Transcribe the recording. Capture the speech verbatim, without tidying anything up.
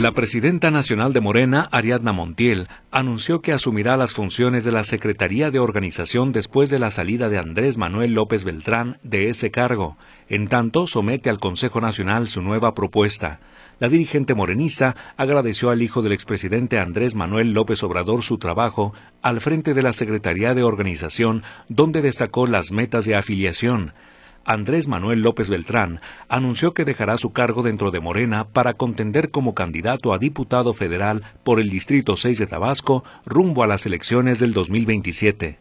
La presidenta nacional de Morena, Ariadna Montiel, anunció que asumirá las funciones de la Secretaría de Organización después de la salida de Andrés Manuel López Beltrán de ese cargo. En tanto, somete al Consejo Nacional su nueva propuesta. La dirigente morenista agradeció al hijo del expresidente Andrés Manuel López Obrador su trabajo al frente de la Secretaría de Organización, donde destacó las metas de afiliación. Andrés Manuel López Beltrán anunció que dejará su cargo dentro de Morena para contender como candidato a diputado federal por el Distrito seis de Tabasco rumbo a las elecciones del dos mil veintisiete.